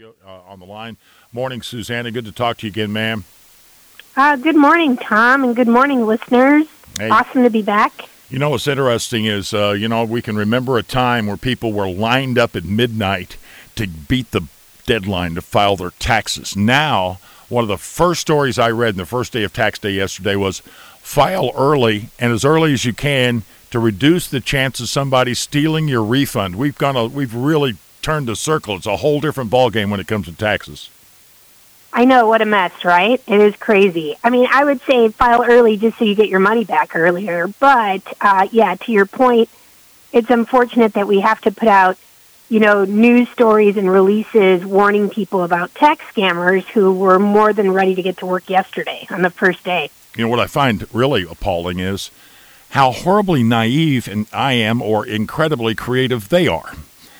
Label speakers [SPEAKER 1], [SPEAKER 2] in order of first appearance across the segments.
[SPEAKER 1] studio on the line. Morning, Susanna. Good to talk to you again, ma'am.
[SPEAKER 2] Good morning, Tom, and good morning, listeners.
[SPEAKER 1] Hey.
[SPEAKER 2] Awesome to be back.
[SPEAKER 1] You know what's interesting is, we can remember a time where people were lined up at midnight to beat the deadline to file their taxes. Now, one of the first stories I read in the first day of tax day yesterday was file early and as early as you can to reduce the chance of somebody stealing your refund. We've really turned the circle. It's a whole different ballgame when it comes to taxes.
[SPEAKER 2] I know, what a mess, right? It is crazy. I mean, I would say file early just so you get your money back earlier. But, to your point, it's unfortunate that we have to put out, news stories and releases warning people about tax scammers who were more than ready to get to work yesterday on the first day.
[SPEAKER 1] You know, what I find really appalling is how horribly naive I am or incredibly creative they are.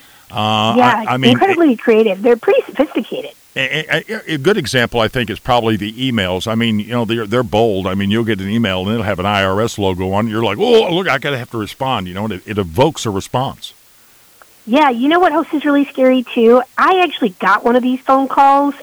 [SPEAKER 2] Incredibly creative. They're pretty sophisticated.
[SPEAKER 1] A good example, I think, is probably the emails. I mean, they're bold. I mean, you'll get an email and it'll have an IRS logo on it. You're like, oh, look, I got to have to respond, and it evokes a response.
[SPEAKER 2] Yeah, you know what else is really scary, too? I actually got one of these phone calls.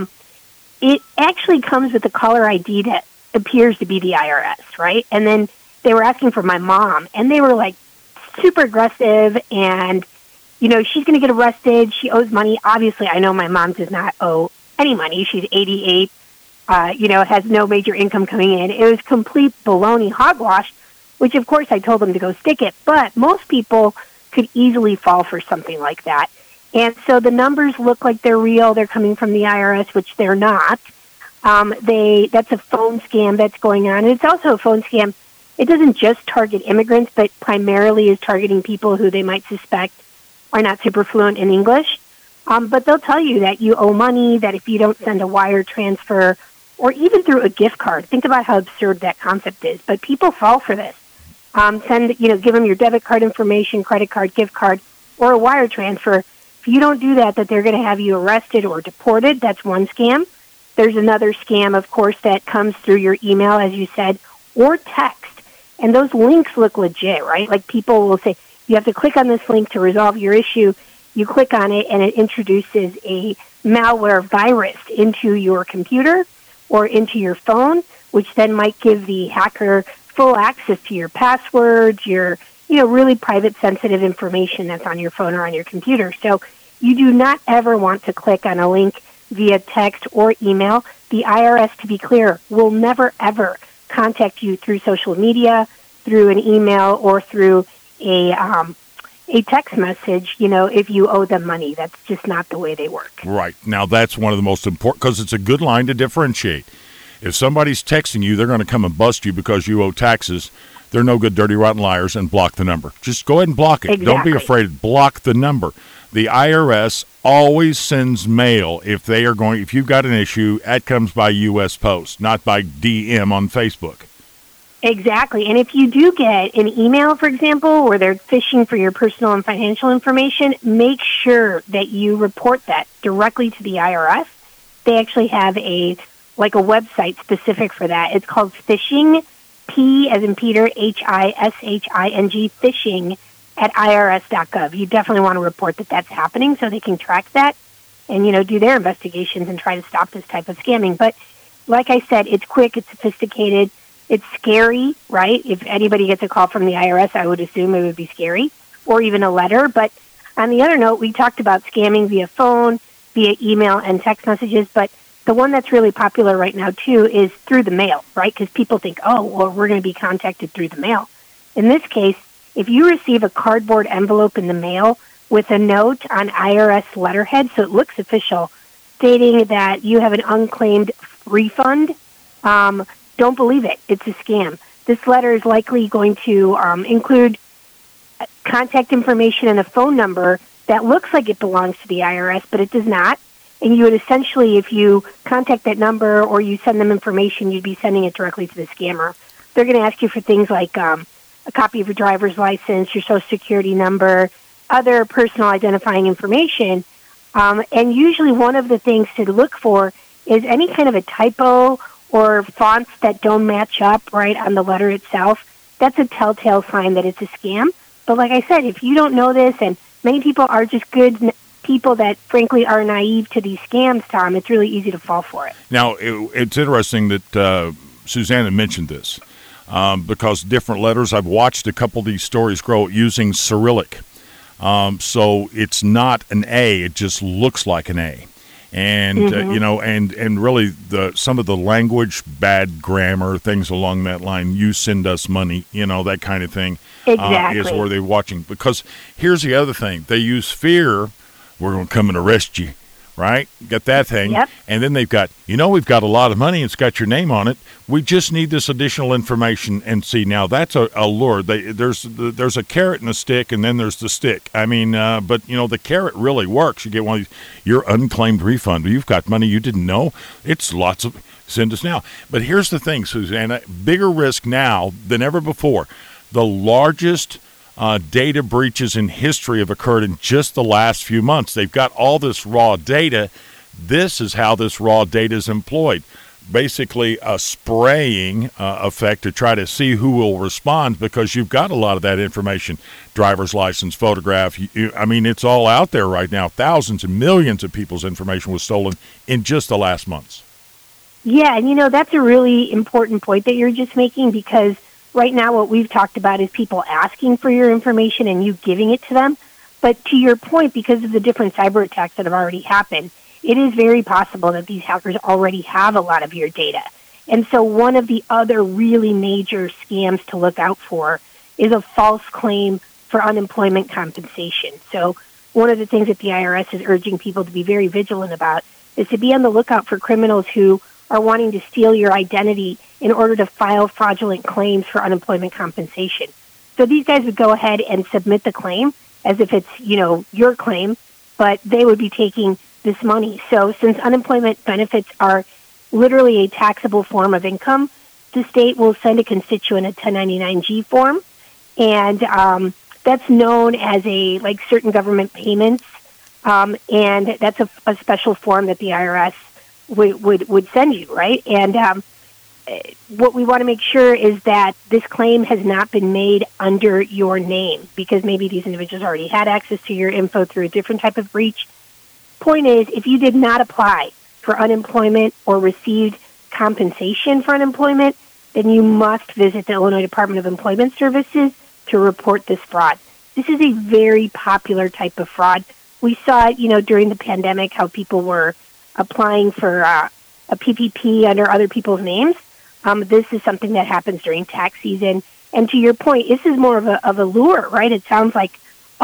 [SPEAKER 2] It actually comes with a caller ID that appears to be the IRS, right? And then they were asking for my mom, and they were, like, super aggressive, and she's going to get arrested. She owes money. Obviously, I know my mom does not owe any money. She's 88, has no major income coming in. It was complete baloney hogwash, which, of course, I told them to go stick it. But most people could easily fall for something like that. And so the numbers look like they're real. They're coming from the IRS, which they're not. That's a phone scam that's going on. And it's also a phone scam. It doesn't just target immigrants, but primarily is targeting people who they might suspect are not super fluent in English. But they'll tell you that you owe money, that if you don't send a wire transfer, or even through a gift card. Think about how absurd that concept is. But people fall for this. Give them your debit card information, credit card, gift card, or a wire transfer. If you don't do that they're going to have you arrested or deported. That's one scam. There's another scam, of course, that comes through your email, as you said, or text. And those links look legit, right? Like people will say, you have to click on this link to resolve your issue. You click on it, and it introduces a malware virus into your computer or into your phone, which then might give the hacker full access to your passwords, your really private, sensitive information that's on your phone or on your computer. So you do not ever want to click on a link via text or email. The IRS, to be clear, will never, ever contact you through social media, through an email, or through a text message, if you owe them money. That's just not the way they work.
[SPEAKER 1] Right. Now, that's one of the most important, because it's a good line to differentiate. If somebody's texting you, they're going to come and bust you because you owe taxes. They're no good, dirty, rotten liars, and block the number. Just go ahead and block it.
[SPEAKER 2] Exactly.
[SPEAKER 1] Don't be afraid. Block the number. The IRS always sends mail if you've got an issue, that comes by U.S. Post, not by DM on Facebook.
[SPEAKER 2] Exactly. And if you do get an email, for example, where they're phishing for your personal and financial information, make sure that you report that directly to the IRS. They actually have a website specific for that. It's called Phishing, P as in Peter, HISHING, phishing at IRS.gov. You definitely want to report that that's happening so they can track that and, do their investigations and try to stop this type of scamming. But like I said, it's quick, it's sophisticated. It's scary, right? If anybody gets a call from the IRS, I would assume it would be scary, or even a letter. But on the other note, we talked about scamming via phone, via email, and text messages. But the one that's really popular right now, too, is through the mail, right? Because people think, we're going to be contacted through the mail. In this case, if you receive a cardboard envelope in the mail with a note on IRS letterhead, so it looks official, stating that you have an unclaimed refund, don't believe it. It's a scam. This letter is likely going to include contact information and a phone number that looks like it belongs to the IRS, but it does not. And you would essentially, if you contact that number or you send them information, you'd be sending it directly to the scammer. They're going to ask you for things like a copy of your driver's license, your Social Security number, other personal identifying information. And usually one of the things to look for is any kind of a typo or fonts that don't match up right on the letter itself. That's a telltale sign that it's a scam. But like I said, if you don't know this, and many people are just good people that frankly are naive to these scams, Tom, it's really easy to fall for it.
[SPEAKER 1] Now, it's interesting that Susanna mentioned this because different letters, I've watched a couple of these stories grow using Cyrillic. So it's not an A, it just looks like an A. And, and really some of the language, bad grammar, things along that line, you send us money, that kind of thing.
[SPEAKER 2] Exactly.
[SPEAKER 1] Is where they're watching. Because here's the other thing. They use fear. We're going to come and arrest you, right? Get that thing.
[SPEAKER 2] Yep.
[SPEAKER 1] And then they've got, we've got a lot of money. It's got your name on it. We just need this additional information. And see, now that's a lure. There's a carrot and a stick, and then there's the stick. I mean, but, the carrot really works. You get one of these, your unclaimed refund. You've got money you didn't know. It's lots of, send us now. But here's the thing, Susanna, bigger risk now than ever before. The largest data breaches in history have occurred in just the last few months. They've got all this raw data. This is how this raw data is employed. Basically a spraying effect to try to see who will respond because you've got a lot of that information, driver's license, photograph. It's all out there right now. Thousands and millions of people's information was stolen in just the last months.
[SPEAKER 2] Yeah, and that's a really important point that you're just making because right now what we've talked about is people asking for your information and you giving it to them. But to your point, because of the different cyber attacks that have already happened, it is very possible that these hackers already have a lot of your data. And so one of the other really major scams to look out for is a false claim for unemployment compensation. So one of the things that the IRS is urging people to be very vigilant about is to be on the lookout for criminals who are wanting to steal your identity in order to file fraudulent claims for unemployment compensation. So these guys would go ahead and submit the claim as if it's, your claim, but they would be taking this money. So since unemployment benefits are literally a taxable form of income, the state will send a constituent a 1099-G form, and that's known as certain government payments, and that's a special form that the IRS would send you, right? And what we want to make sure is that this claim has not been made under your name because maybe these individuals already had access to your info through a different type of breach. Point is, if you did not apply for unemployment or received compensation for unemployment, then you must visit the Illinois Department of Employment Services to report this fraud. This is a very popular type of fraud. We saw it, during the pandemic, how people were applying for a PPP under other people's names. This is something that happens during tax season. And to your point, this is more of a lure, right? It sounds like,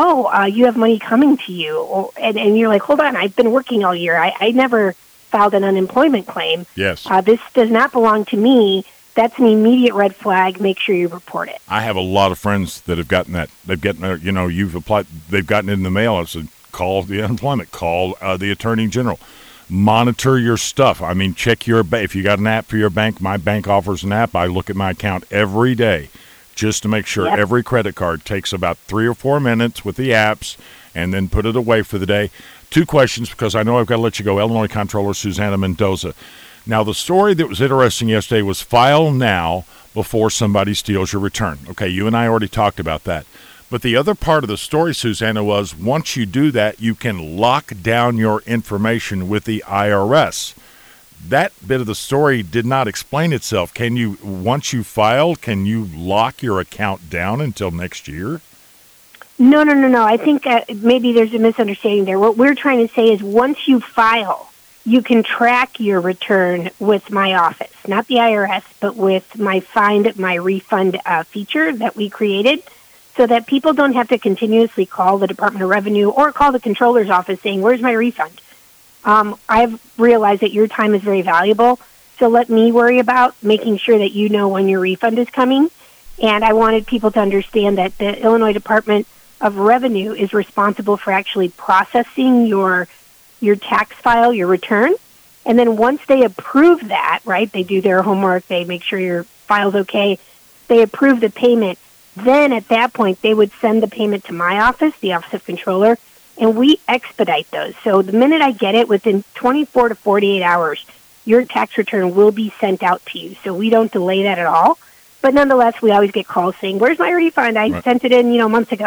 [SPEAKER 2] you have money coming to you. And you're like, hold on, I've been working all year. I never filed an unemployment claim.
[SPEAKER 1] Yes.
[SPEAKER 2] This does not belong to me. That's an immediate red flag. Make sure you report it.
[SPEAKER 1] I have a lot of friends that have gotten that. They've gotten, you've applied, they've gotten it in the mail. I said, call the unemployment, call the Attorney General. Monitor your stuff. Check your if you got an app for your bank. My bank offers an app. I look at my account every day just to make sure every credit card takes about 3 or 4 minutes with the apps and then put it away for the day. 2 questions because I know I've got to let you go. Illinois Comptroller Susanna Mendoza. Now, the story that was interesting yesterday was file now before somebody steals your return. Okay, you and I already talked about that. But the other part of the story, Susanna, was once you do that, you can lock down your information with the IRS. That bit of the story did not explain itself. Can you, once you file, can you lock your account down until next year?
[SPEAKER 2] No. I think maybe there's a misunderstanding there. What we're trying to say is once you file, you can track your return with my office, not the IRS, but with my Find My Refund feature that we created, so that people don't have to continuously call the Department of Revenue or call the controller's office saying, where's my refund? I've realized that your time is very valuable, so let me worry about making sure that you know when your refund is coming. And I wanted people to understand that the Illinois Department of Revenue is responsible for actually processing your tax file, your return. And then once they approve that, right, they do their homework, they make sure your file's okay, they approve the payment. Then at that point, they would send the payment to my office, the Office of Controller, and we expedite those. So the minute I get it, within 24 to 48 hours, your tax return will be sent out to you. So we don't delay that at all. But nonetheless, we always get calls saying, where's my refund? I sent it in, months ago.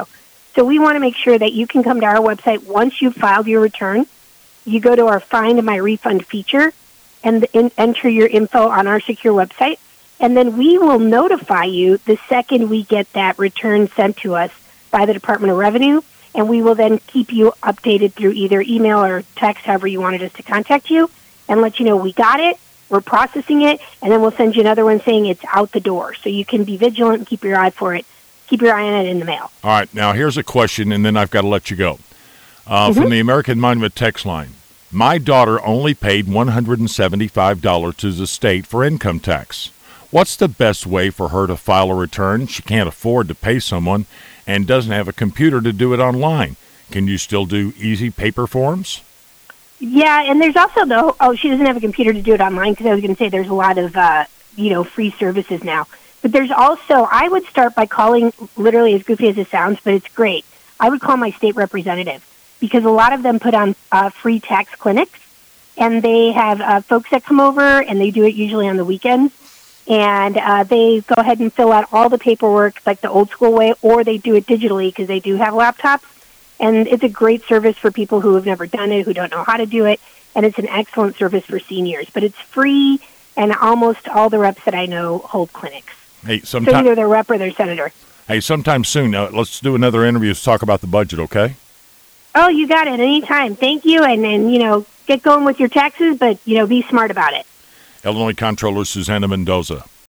[SPEAKER 2] So we want to make sure that you can come to our website once you've filed your return. You go to our Find My Refund feature and enter your info on our secure website. And then we will notify you the second we get that return sent to us by the Department of Revenue. And we will then keep you updated through either email or text, however you wanted us to contact you, and let you know we got it, we're processing it, and then we'll send you another one saying it's out the door. So you can be vigilant and keep your eye for it. Keep your eye on it in the mail.
[SPEAKER 1] All right. Now, here's a question, and then I've got to let you go. From the American Monument text line. My daughter only paid $175 to the state for income tax. What's the best way for her to file a return? She can't afford to pay someone and doesn't have a computer to do it online. Can you still do easy paper forms?
[SPEAKER 2] Yeah, and there's also she doesn't have a computer to do it online, because I was going to say there's a lot of, free services now. But there's also, I would start by calling, literally as goofy as it sounds, but it's great. I would call my state representative, because a lot of them put on free tax clinics, and they have folks that come over, and they do it usually on the weekends, and they go ahead and fill out all the paperwork like the old school way, or they do it digitally because they do have laptops. And it's a great service for people who have never done it, who don't know how to do it, and it's an excellent service for seniors. But it's free, and almost all the reps that I know hold clinics.
[SPEAKER 1] Hey,
[SPEAKER 2] so either their rep or their senator.
[SPEAKER 1] Hey, sometime soon, let's do another interview to talk about the budget, okay?
[SPEAKER 2] Oh, you got it. Anytime. Thank you. And get going with your taxes, but, be smart about it.
[SPEAKER 1] Illinois Comptroller Susana Mendoza.